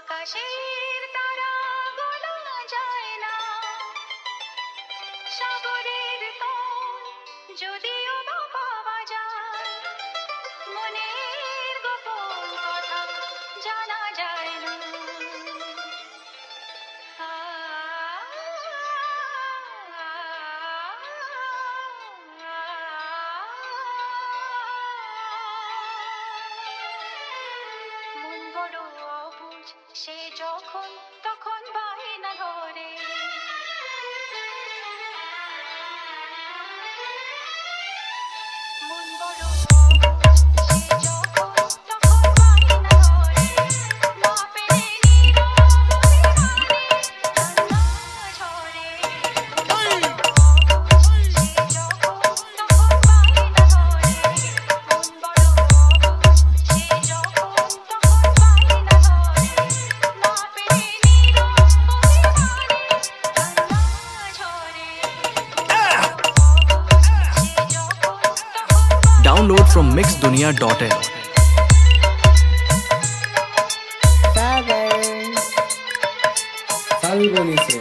আকাশের তারা গোনা যায় না, সাগরের তল যদিও বা পাওয়া যায়, মনের গোপন কথা জানা যায় না। মন বড় অবুঝ, সে যখন তখন বায়না ধরে, মন বড় অবুঝ, সে যখন তখন বায়না ধরে, না পেলে নীরব অভিমানে কান্না ঝরে। মন বড় অবুঝ, সে যখন তখন বায়না ধরে, মন বড় অবুঝ, সে যখন তখন বায়না ধরে, না পেলে নীরব অভিমানে কান্না ঝরে। Download from mixdunia.in. Sabi bonice.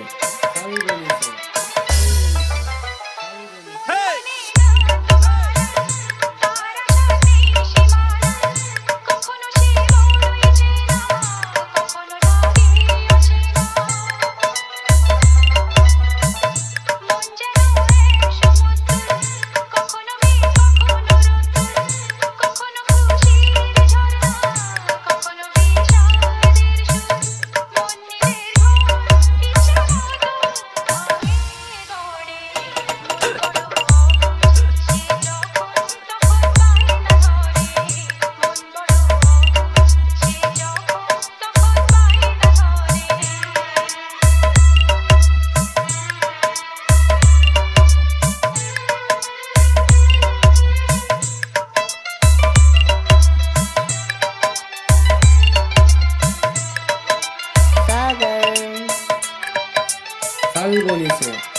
Sabi bonice.